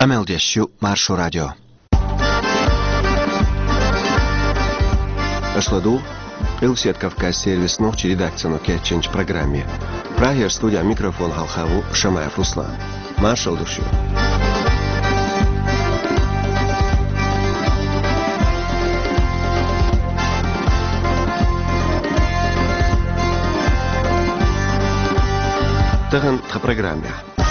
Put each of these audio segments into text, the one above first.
Амелдещу Маршу радио. Ашладу Илсет Кавказ сервис ночи редакцию кетченч программе. Прагер студия микрофон Халхаву Шамаев Руслан. Маршал душу. Таган в программе.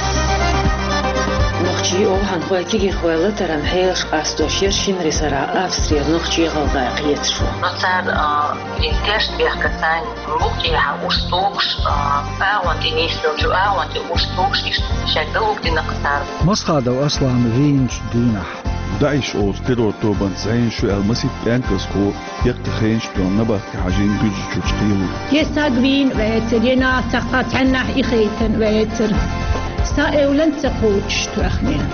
نخشي أو هنقول كي خوالة ترى محيش قاستوشير شين رسالة أفسرير نخشي غلطة قيتشو. نصار إنكاش بيحكتان ممكن هأوستوكش أوانتي نيستوجو أوانتي أوستوكش شكلوك دي نقصار. مسخادو أصلا رينش دينح. داعش أو تيرور توبان زين شو المسيت بانكسكو يقتخينش بيون نبات كحاجين جوجو تشتيلو. يستقبين ويترينا تقطع عنح إخيتن ويتر. سائلن تقوش تأخمين.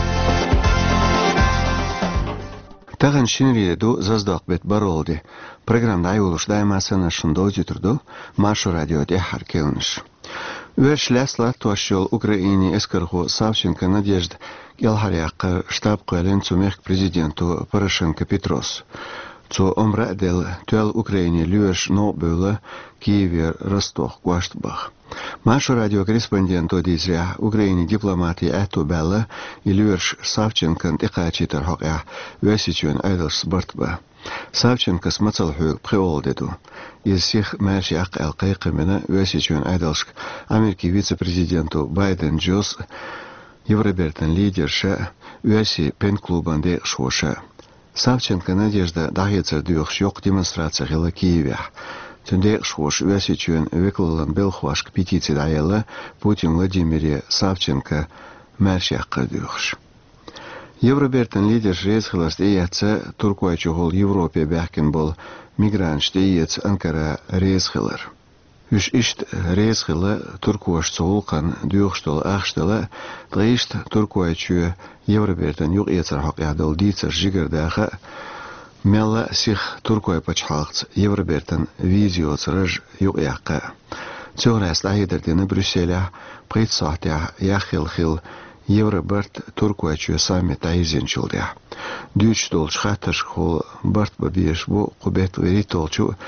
Таган шинриеду заздак бет баролди. Программ дайулуш даймасана шундозитрду Машу радио де харкелниш. Уэш лесла туашел Украине эскарху Савченко Надежда Гелхаряк штаб Куэлен цумех президенту Порошенко Петрос. Цо омрадел туэл Украине люэш нобула Киевер Ростов Гуаштбах. Машу радиокорреспонденту дизря Украине дипломатии эту белла и люэш Савченко тикачитер хокя весичуэн айдалс бартба. Савченко смацалху пхеолдеду. Из всех мэршиак алкайкамена весичуэн айдалск Америки вице-президенту Байден Джос Евробертен лидерша веси пен-клубан де шоша. Савченко Надежда дахицер дюхшёк демонстрация гела Киеве. Тюндек шош весичуэн веклалан белхвашк петиции дайела Путин Владимире Савченко мэршиак дюхш. Евробертен лидер резхиласт эйяца туркуайчугол Европе бяхкен бол мигрантште эйяц Анкара резхилар. Үш ишт резхила туркуаш цулкан дюхштол ахштала дришт туркуайчу Евробертен юг эйяцар хак ядал дицер жигардаха мела сих туркуай пачхалц Евробертен визиоц рж юг яка. Цёрас лайдерден Брюсселя предсахтя яхил Евроберт Туркуачу саммит айзенчулдя. Дючтол шхаташ хол барт бабиеш бо кубет веритолчу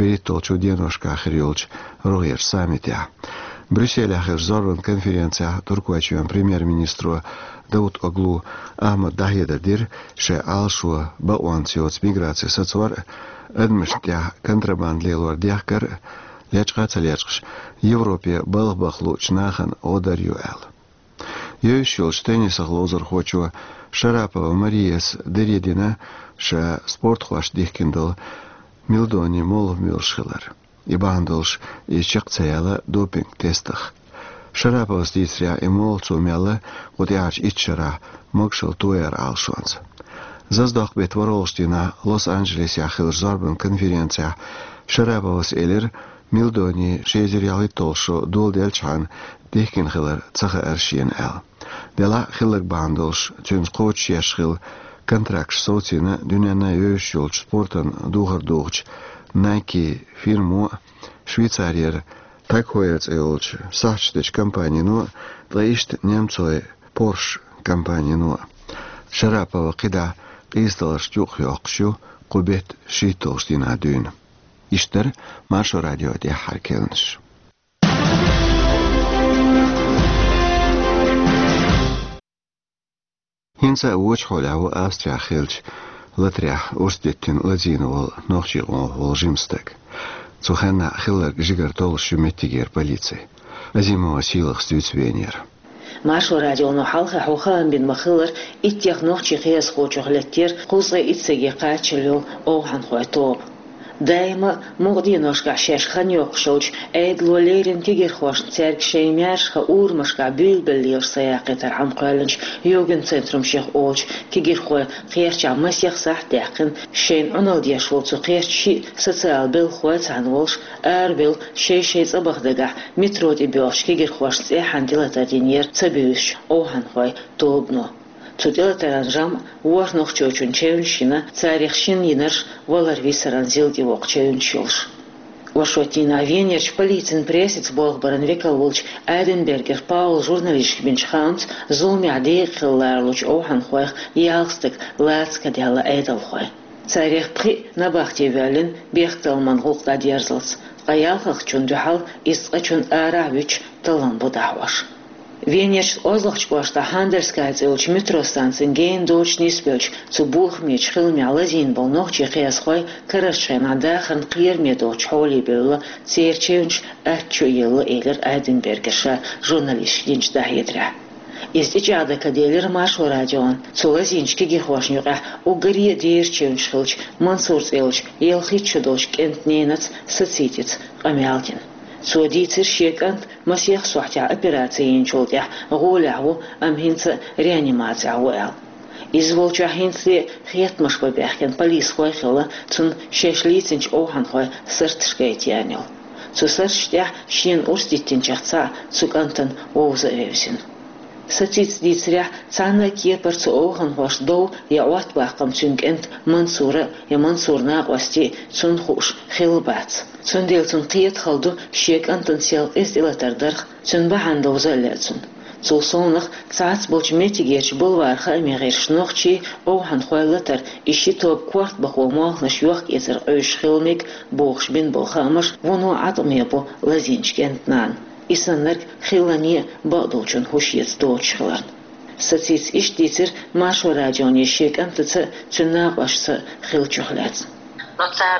деношка хриолч рогер саммитя. Брюссель ахер зорван конференция Туркуачуан премьер-министру Дауд Оглу Ахмад Дахедадир ше алшуа бауанциоц миграция соцвар адмиштя контрабанд лелуар дяхкар лячкаца лячкш Европе балбахлу чнахан одарю эл. Йошел штенниса глозер хочу Шарапова Мариес Дередина ша спортхваш дихкиндал Милдони Молов Милшхилар. И бандолш и чакцаяла допинг тестах. Шарапова стисря и молцу мяла гудяч ичара могшел туэр алшуанц. Заздох бет воролштина Лос-Анджелес яхил зорбан конференция Шараповас элер Милдони шезеряли толшо дулдельчан дихкин хилар цаха аршиен эл. Дела хилар бандолш тюнс коч яшхил контракт социна дюняна йошолч спортан дугар дугч Nike фирму Швейцариер такоец элч сачтеч компанию дришт немцой Porsche компанию Шарапова кида исталаш юхёкшу кубет шитолштина дюн. Иштер Машу радио де харкелнш. Хинца уочхоляу Австрия хилч латрях устеттин ладзиновал нохчигон волжимстек. Цухена хиллер жигартол шуметигер полиции. Азимова силах стюцвенер. Машу радио нохалха хохаан бин махиллер иттях нохчи хиас хочохлеттер кузга итсеге качелю охан хойто. Дайма мугдиношка шешхан йокшоч эйдло лерин тигер хош церк шеймяшха урмашка бülбеллер саяқетар хамқалынч йоген центрум шех оч тигер хой қерча масях сахтақин шейн аналдияш волцу қерчи социал бел хой цанволш арбел шейшейц абахдага метроди бёш тигер хош цехан дилатадинер цабюш охан хой тобно. Цуделатаран жам уар нохчочун чевншина царихшин йинарш валар висаран зилди вок чевнчулш. Вашотина Венерч полицин пресец Болгбаран Викалвулч Айденбергер Паул журналист Бинчхаунц зулми адех ларлуч охан хойх ялстык лацка дяла эйдал хой. Царих при набахте вялин бехталман гулта дерзлц. Аялхах чун дюхал исqachun аравич талан будахваш. Венерч озлахчквашта Handelsgeizilch метростанцин гейн доч ниспелч цу бухмеч хилмялазин бол нохчи хясхой карашчен адахан қирмедоч холи бела церчевч атчу ел элер Айденбергерша журналист динч дахедра. Истичада каделер Машу радион цулазинчки гихвашнюга угари дерчевч хилч Мансурцелч елхичудоч кентненац сацитец амялтин. Судицер шекант масех сухтя операции инчултя гуляву амхинца реанимация уэл. Изволча хинцли хетмаш побехкен полис хойхела цун шешлицинч охан хой сыртшкейтянил. Цу сырштя шин урститтинчахца цукантан оузавевсин. Сатиц дицря цана кепарцу охан хош доу я уатбахкам цункент Мансура я Мансурна гости цун хуш хилбац. Цун дел цун қиет халду шек антансиал эстилатардарх цун бахандау заллацун. Цул сонах цац болч метигерч болварха амигерш нохчи охан хойлатар иши топ кварт бахол махнаш юах эзер ойш хилмик бохш бин болхамаш вону атомебо лазинчкентнан. Исаннарк хилани бадолчун хушиец доочхларн. Сациц иштицер Машу радионе шек антаца цуннагвашса хилчухляц. Но цар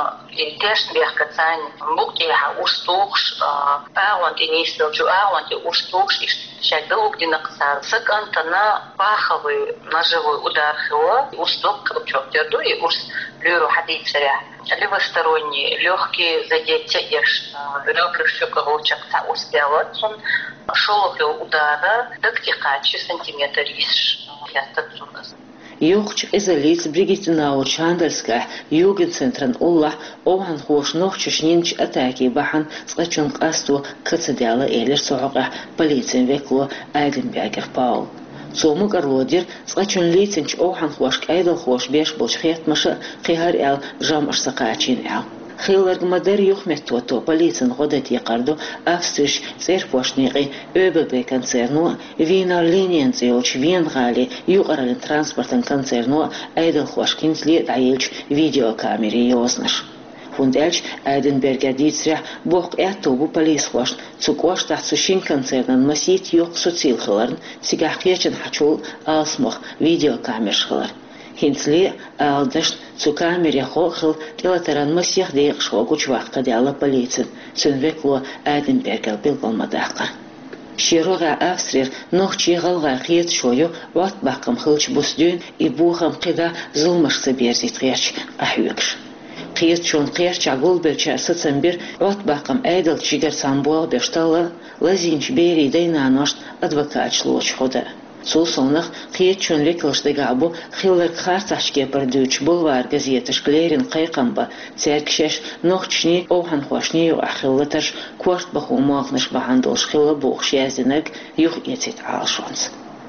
интешн бехкацань муктиха устукш аwan тинистелчу аwan ти устукш шагдалук динаксар сакантана паховый ножевой удар хила устук чоктерду и урс люру хадит царя левосторонний легкие задетия еш ребры щековочек ца успела он шолохлю удара дактикачи сантиметр иш ястацунас. Юхч изолиц Бригитинауч Handelsgeich Jugendzentren Уллах охан хош нохчиш нинч атаки бахан сqachun qastу кацадяла элер соога полицин векло Айденбергер Паул. Сому гарлодир сqachun лицинч охан хош айдал хош беш болч хетмаша қихар эл жамаш сақачин эл. Хилерг мадер юхметтото полицин годати қарду австриш церпошниги ÖBB концерну вина линенцелч венгали юqaralin транспортен концерну айдал хошкинсли дайлч видеокамери ёзнаш. Фундельч Айденбергер дицря бог этобу полис хош цукош тахсушин концернен масит юq социлхларн сигахкечен хачул алсмох видеокамершхлар. Хинцли алдаш цукамери хохл телатаран масих дейх шогуч вақта дяла полицин цунвекло Айденбергер билгolmadaqqa. Широга Австрия нохчи галга хиет шою ват бақам хылч бусдүн и бухам қида зулмашса берзит қерч ахюкш. Қиет чон қерч агул белча сацамбир ват бақам айдал чигер самбуал бештала лазинч бери дайнаношт адвокат лоч хода. Сулсонах қиет чон леклшдега абу хиллер харташке пердүч булвар газеташ клерин қайқамба церкшеш нохчни охан хошни ахиллаташ кварт баху махнаш бахандолш хилла бухш язинек юх етит алшонс.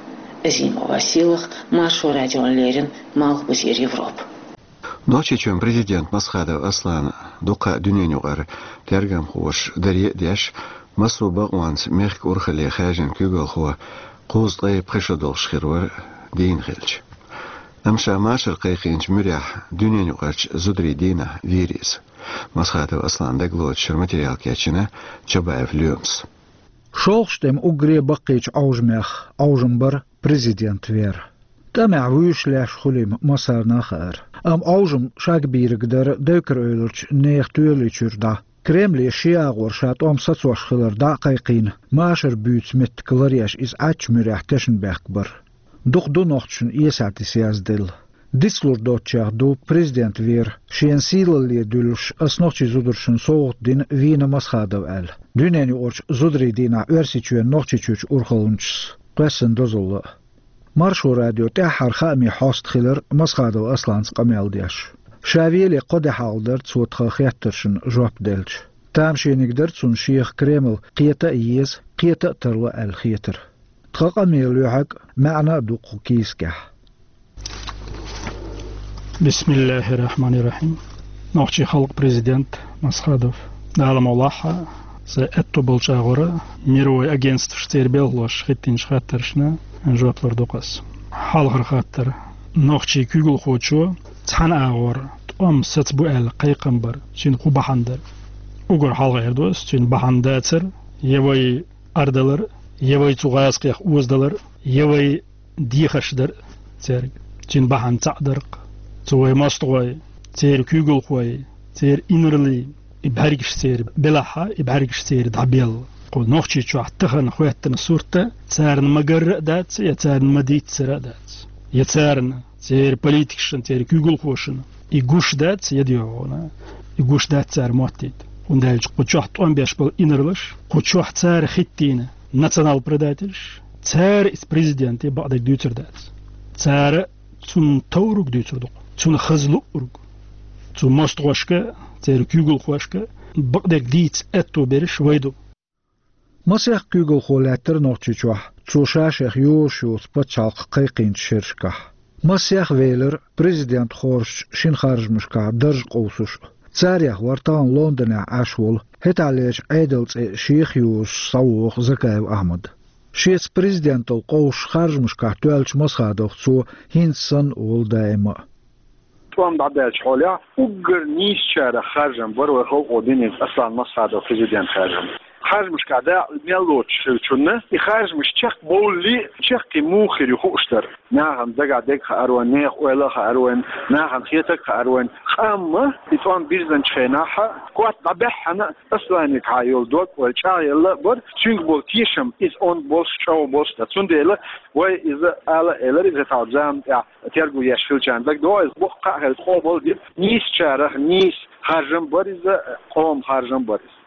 Зима Василах, Машу радион Лерин, Малхбузир Европ. Ночи чем президент Масхадов Аслан дука дюненюгар тергам хош дарье дяш масу багванс мехк урхали хажин кюгал хо قوز طيب خشدول شخيرور دين خلش أمشى ماشر قيقينش مريح دنيا نقرش زدري دينا فيريز مسخاتو أصلا دقلوت شر ماتريال كاتشنا شبايف ليومس شولشتم أغري بقيش أوجمخ أوجمبر بريزيدنت وير تمع ويش لاش خليم مسار ناخر أوجم شاك بيرقدر دوكر أولرش نيخ توليشور دا كريملي شياغور شات ساتسوش خلر دقيقين ماشر بيوت مت كلارياش إز مريح تشن بيخبر دوخ دو نوختشن إيساتي سيازدل ديسلور دوتشاغ دو بريزيدنت وير شين سيلل لي دولش أسنوختشي زودرشن صوت دين فينا مسخادو أل دونيني أورش زودري دينا أرسيتشوين نوختشيتش أورخلونشس قسن دوزل مارشو راديو تاحر خامي حوست خلر مسخادو أصلانس قميل دياش شاويلي قد حالدر صوت خياترشن جواب دلش تامشي نقدر تون شيخ كريمل قيتا إيز قيتا تروى الخيتر تقاميل يحق معنى دوق كيسكح بسم الله الرحمن الرحيم نوخشي خلق بريزيدنت مسخادوف دعم الله سأتو بالشاغورة ميروي أجنست شتير بيلوش خيتين شخاترشنا نجوب لردوقس حال خاطر نوخشي كيغل خوتشو تحن أغور تقوم ستبو أل قيقنبر شين قو بحندر وقر حال غيردوس شين بحنداتر يوي أردلر يوي تغاس قيخ وزدلر يوي ديخشدر تير شين بحن تعدرق توي مستوي تير كيغل خوي تير إنرلي إبهاريكش تير بلاحة إبهاريكش تير دعبيل قول نوخشي شو احتخن خواتنا صورته تسارن مقرق دات يتسارن مديت سرا دات يتسارن تير بوليتكشن تير كيغل خوشن يقوش دات يديونا يقوش دات تسار موتيد وندالج قوشوح طوان بيشبال إنرلش قوشوح تسار خيتين ناتسانال بريداتش تسار إس بريزيدنتي بعد ديوتر دات تسار تون توروك ديوتر دوق تون خزلو أروك تون مستغوشكا تير كيغل خوشكا بقدر ديت أتو برش ويدو مسيح كيغل خولاتر نوتشيشوح تشوشاشيخ يوشو سبتشالق قيقين شرشكح مسيح ويلر بريزيدنت خورش شين خارج مشكا درج قوسوش تساريخ ورطان لندن عاشول هتعليش عيدلت شيخ يوش صوخ زكايو أحمد شيخ بريزيدنت القوش خارج مشكا توالش مسخادوخ تسو هينسن أول دائما توام بعد حولها وقر نيس شارع خارجا برو خلق وديني أصلا مسخادوخ بريزيدنت خارج مش قاعدة ميلوتش شلونه يخارج مش شق بولي شق موخر يخوشتر ناهم دقع دق خاروان نيخ ولا خاروان ناهم خيتك خاروان خامة يتوان بيرزن شيناها قوات ضبحنا أصلا يكايل دوك والشاي الله بر شنق بول تيشم is on بولس شو بولس تسوندي له وإذا على إلى إذا تعزم تيرجو يشفيل جاندك دو إذا بقى هالقوم بول دي نيس شارع نيس خارجم بريزة قوم خارجم بريز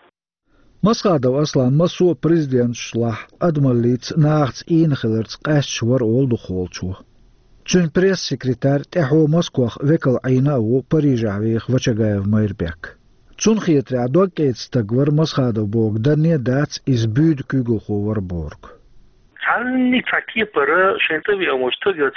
مسخادو أصلا مسو بريزيدنت شلاح أدماليت ناغت إين خلرت قاش ور أول دخولشو تشن بريس سكرتار تحو مسكوخ وكل عيناو بريجعويخ وچگايف ميربيك تشن خيترع دوكيت ستقور مسخادو بوغ درنيا دات إزبود كيغوخو وربورغ عني تعكيبر شنتبي أو مشتغل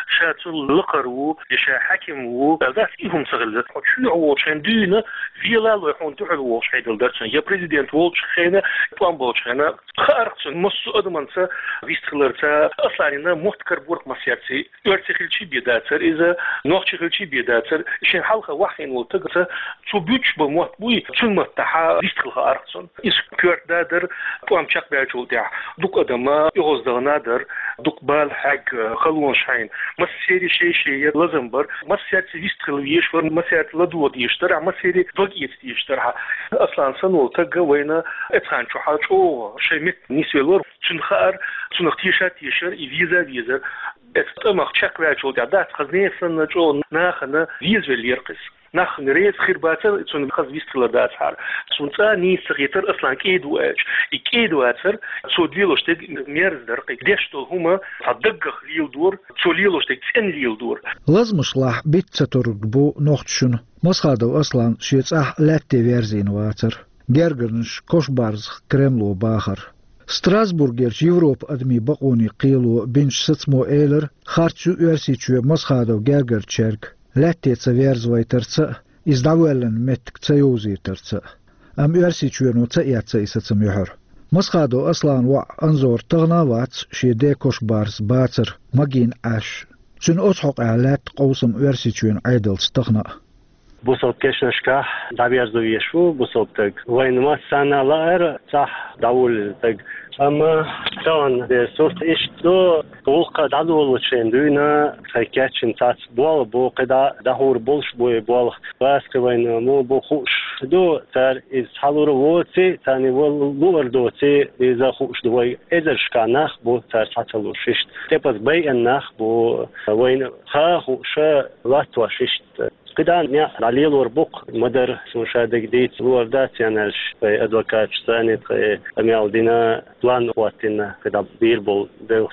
شاتل لقرو يشا حكم و ذات إيهم سغل شنو هو شندينا فيلا لو يحون تعلو شيدل درسن يا بريزيدنت وولش خينا بلان بولش خينا خارقسن مس أدمنسا ويستخلرتا أصلا إننا محتكر بورق مسيرتي يرتخلشي بيداتر إذا نوخشخلشي بيداتر شن حلقة واحين والتقصة تبيتش بموتبوي شن متحا ويستخلها أرقسن إس كيرت دادر بلان شاق بيعجول دع دوك أدما نادر دقبال حق خلون شاين مسيري شيء لازم بر مسيرتي يستخلويش ور مسيرت لدود يشترع مسيري ضقيت يشترع اصلا سنول تلقى وين اتخان شو حاجه شيء مت نسيلور شنخار شنختيشات يشر فيزا اتمخ تشك راجو دات خزنيه سنجو ناخنا فيز يرقص ناخ نريد خير باتر تون خز ويستلا دات حار تون ثاني سخيتر اصلا كيدو اج يكيدو اتر توديلوش تك ميرز درقي ديشتو هما صدق ليل دور توليلوش تك ان ليل دور لازم صلاح بيت ترقبو نوختشن مسخادو اصلا شيصح لاتي فيرزين واتر جرجرنش كوشبارز كريملو باخر ستراسبورغير يوروب ادمي بقوني قيلو بنش ستمو ايلر خارتشو يرسيتشو مسخادو جرجر تشيرك لاتي تسويرز ويترتسا إزدعوالن متك تسيوزي ترتسا أم يرسيتشوينو تسياتسا إساتسم يحر مسخادو أصلا وع أنزور تغناوات شي ديكوش بارس باتر مجين عاش شن أصحق إعلات قوسم يرسيتشوين عيدل تغنا بوصل كشنشكا دعبير زويشو بوصل تق وين ما سنة لائر صح داول تق أما كان بصوت إيش دو طولق دعوة وشين دونا خيكاتشن تاس بوال بو قدا دهور بولش بو بوال بس كوين مو بو خوش دو تر إز حلور ووتي تاني واللور دوتي إذا خوش دوي إذا شكاناخ بو تر ساتلو ششت تبز بي الناخ بو وين خا خوشة لاتوا ششت قدان نيا عليل وربوق مدر مشاهدة جديد الوردات يعني في أدوكات ثاني في أميال دينا بلان واتنا قدا بيربول دو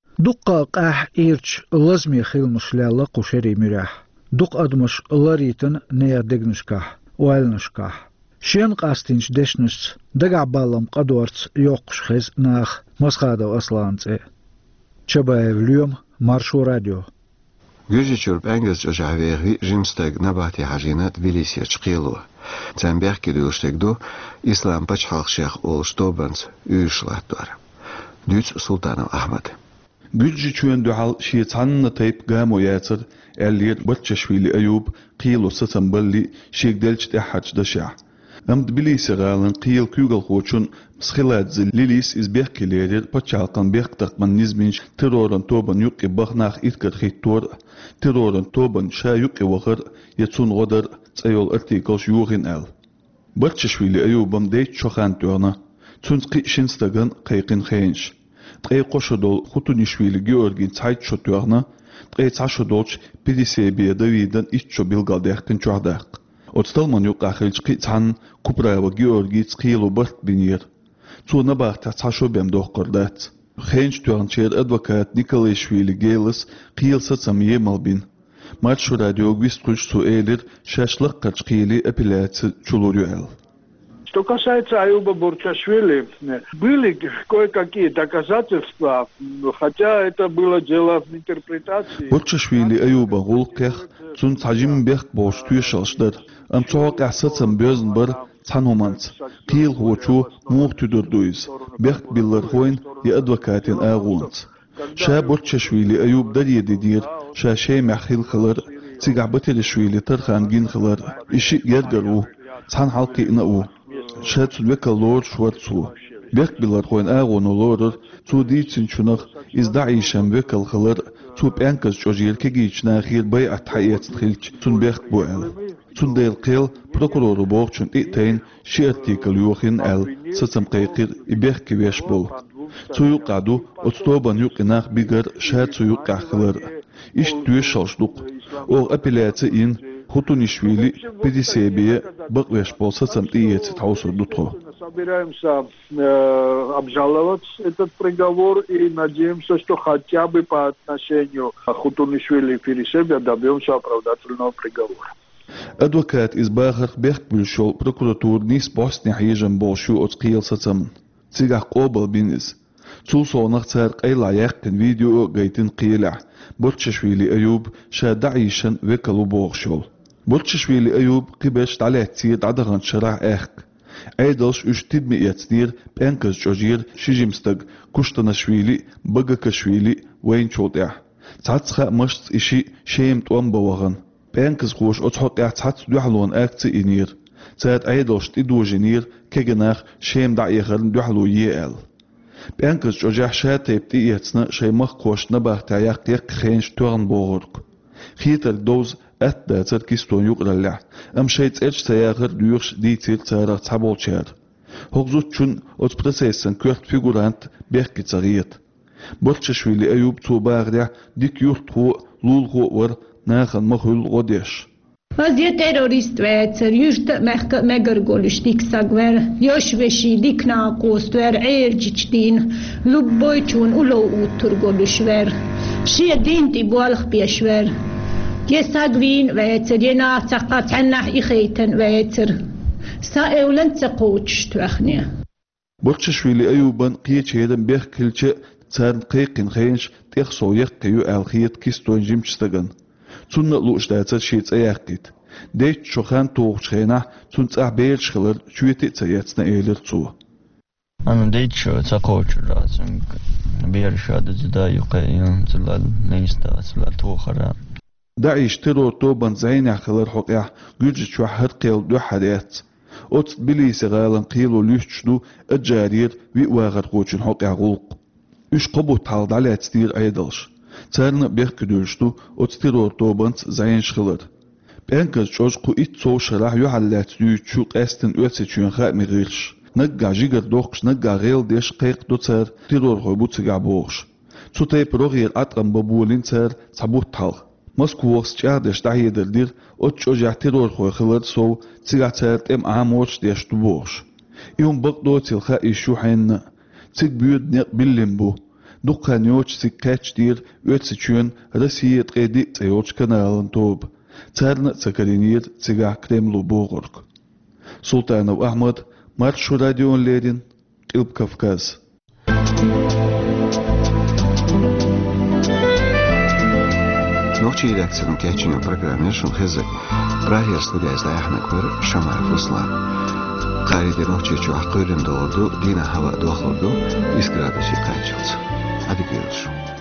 دقة قاح إيرش لازمي خيل مشلالة قشري مراح دق أدمش لاريتن نيا دقنشكاح وعلنشكاح شين قاستينش دشنش دقع بالم قدورت يوقش خيز ناخ مسخادة أصلانتي شبايف اليوم مارشو راديو Yüzüçür bengizce javeri jimsteg nabati hajinat vilisiye çıqılı. Цембех кидюштегду ислам пачхалх шех ол штобанс үйшлаттар. Düz Sultanov Ahmad. Gücü çündü hal şiyetanna tayp gamo yatsır elliyer Batchashvili Ayub qilo satamballi şegdelç tehaj daşa. Amd bilisi galan qil kügal xoçun msxilat lilis izbekkilerir paçalqan beqtaqman nizminç terrorun toban yuqi baxnaq itkar xittor terrorun toban şa yuqi waqar yatsun qodar tsayol artikal yuqin al. Batchashvili Ayubam deyt çoxan tuana Tsunski Shinstagan qayqin xench. Tqay qoshadol Khutunishvili Georgin Tsayt shotyorna, tqay tsashodolch PDCB Davidan itcho bilgaldaqtin chohdaq. Otstalman yuqakhilch qitsan Kuprava Georgi tskilo bart binir. Tsuna barta tsashobem doqordat. Xench tuancher advokat Nikolashvili Gelis qilsa tsamiye malbin. Матч радио Гвиструч Суэлир шашлык качкили апелляции чулурюэл. Что касается Аюба Бурчашвили, были кое-какие доказательства, хотя это было дело в интерпретации. Бурчашвили Аюба гулкех цун цажим бех боштуй шалшдар. Амцоак асацам бёзн бар цануманц. Қил хочу мух тудурдуйз. Бех биллар хойн и адвокатин агунц. Ша Бурчашвили Аюб дарьеди дир. Ша шей махил хылар. Цигабатили швили тархан гин хылар. Иши гергару. Цан халки инау. Шат века лор шварцу. Бек билар хойн агону лорер. Цу дийцин чунах издаишам векал хылар. Цу пянказ чожир кегична хир бай атхайец тхилч. Цун бек буэл. Цун дейл қил прокурору боқчун итейн ши артикл юхин ал. Сацам қайқир ибек кевеш бол. Цу юқаду отстобан юқинах бигар шат цу юқахылар. Иш түйе шалшдук. Оғ апелляция ин Хутунишвили PDCB баквеш болса самтиец таусу дутро. Собираемся обжаловать этот приговор и надеемся, что хотя бы по отношению Хутунишвили и PDCB добьемся оправдательного приговора. Адвокат из Бахар Бехбюльшол прокуратур нис Босния хижем болшу отскил сацам. Цигах қобал бинис. Цулсонах цар қайла яқын видео гайтин қиля. Бурчашвили Аюб шадعيشن وكلو بوغشول. Бурчашвили Аюб قبش تعلاتيد عدغان شرع اخك. ايدلش اشتد مئيتنير بانكز جوجير شجيمستق كشتنشويلي بغكشويلي وين شوطيح. تعتخا مشت اشي شيمت وان بوغن. بانكز خوش اتحقيح تعت دوحلون اكتي انير. تعت ايدلش تدوجنير كجناخ شيم دعيخرن دوحلو يال. بانكز جوجيح شاتيب تيئتنا شي مخقوش نباه تايق يق خينش تورن بوغرق. خيتر دوز أتداتر كيستون يقرلع. أم شيت إيش تياغر ديوش ديتير تارا تحبولشار. هغزوت شون أتبرسيسن كورت فيغورانت بيحكي تغييت. برششويلي أيوب تو باغرع ديك يورتخو لولغو ور ناخن مخول غديش. وزي تيروريست واتر يشت مغرغولش ديك ساغور يوشوشي ديك ناقوست ور عيرجتين لبويتون ولو اوترغولش ور شي دينتي بوالخ بيشور يساغوين واتر ينا تقات عنح إخيتن واتر سايولن تقوتش توخنيا برششويلي أيوبان قيتش هيدن بيخ كلتش تارن قيقين خينش تيخصو يقيو الخيط كيستون جيمشتغن تون لوش داتر شيت اياقيت ديت شوخان توغش خينا تون تعبير شخلر شويتي تياتنا ايلر تو انا ديت شو تقوش راسم بير شاد زدا يقيم تلال نيستا تلال توخرا دعيش ترور توبان زين خلر حقيا جوج شو حرقيل دو حديات اوت بليس غالن قيلو لوشدو الجارير ويواغر قوچن حقيا غلق اش قبو تالد على تستير ايدلش تارن بيركدوشتو اوتستيرور توبانت زين شخلر بانكز جوجقو اتسو شرح يحلات ليوتشو قاستن اوتسيچون خامي غيرش نقا جيگر دوخش نقا غيل ديش قيق دو تار تيرور خوي بوتسيقا بوخش تو تايب روغير اترم بابولين تار تابوت تال مسكووخس جاردش دايدر دير اوتشو جا تيرور خوي خلر سو تيغا تار تيم عاموش ديش دو بوخش يوم بقدو تيلخا ايشو حين تيك بيود نيق باللمبو دقان يوش سكاتش دير اوتسيچون رسيه تقيدي تيوش كنالن توب تارن تسكرينير تيغا كريملو بوغرق سلطانов Ahmad Маршу радион Лерин, Илб Кавказ. نوچی редакцияның кәчіне программер шын хезі Брахер студиясында Ахмекбер Шамаев Руслан. Қариде ночи чуақ қөлімді олду, дина хава дуақлорду, 20 градуси қайчылды. Ады көрілші.